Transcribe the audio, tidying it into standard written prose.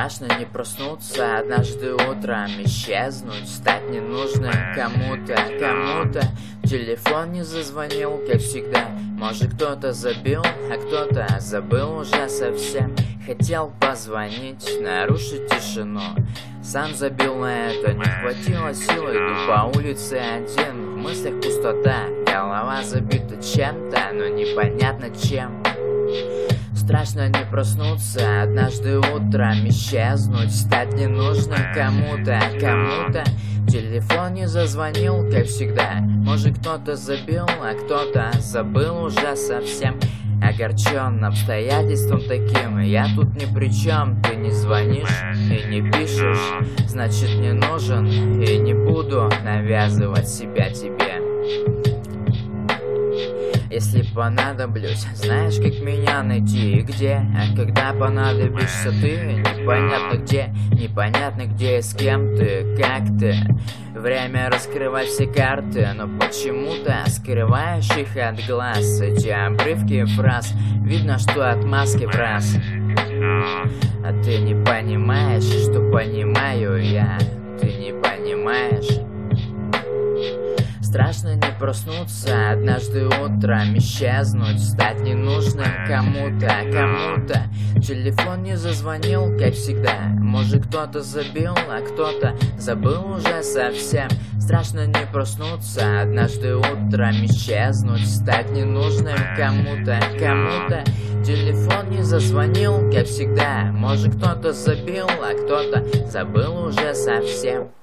Страшно не проснуться однажды утром, исчезнуть, стать ненужным кому-то. Телефон не зазвонил, как всегда. Может, кто-то забил, а кто-то забыл уже совсем. Хотел позвонить, нарушить тишину. Сам забил на это, не хватило силы. Иду по улице один, в мыслях пустота. Голова забита чем-то, но непонятно чем. Страшно не проснуться однажды утром, исчезнуть, стать ненужным кому-то. Телефон не зазвонил, как всегда. Может, кто-то забил, а кто-то забыл уже совсем. Огорчен обстоятельством таким, я тут ни при чем. Ты не звонишь и не пишешь, значит не нужен. И не буду навязывать себя тебе. Если понадоблюсь, знаешь, как меня найти и где. А когда понадобишься ты, непонятно где и с кем ты, как ты. Время раскрывать все карты, но почему-то скрываешь их от глаз. Эти обрывки фраз, видно, что отмазки в раз. А ты не понимаешь, что понимаю я. Ты не понимаешь. Страшно не проснуться однажды утром, исчезнуть, стать ненужным кому-то. Телефон не зазвонил, как всегда. Может, кто-то забил, а кто-то забыл уже совсем. Страшно не проснуться однажды утром, исчезнуть, стать ненужным кому-то. Телефон не зазвонил, как всегда. Может, кто-то забил, а кто-то забыл уже совсем.